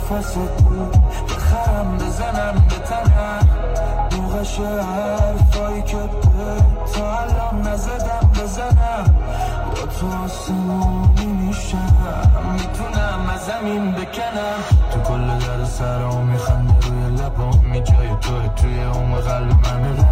نفست بود بخرم بزنم به تنم موقعش حرفایی که تا الان نزدم بزنم با تو آسمونی میشم میتونم از زمین بکنم تو کل در سرام میخنده روی لبام می جای توی اون قلب من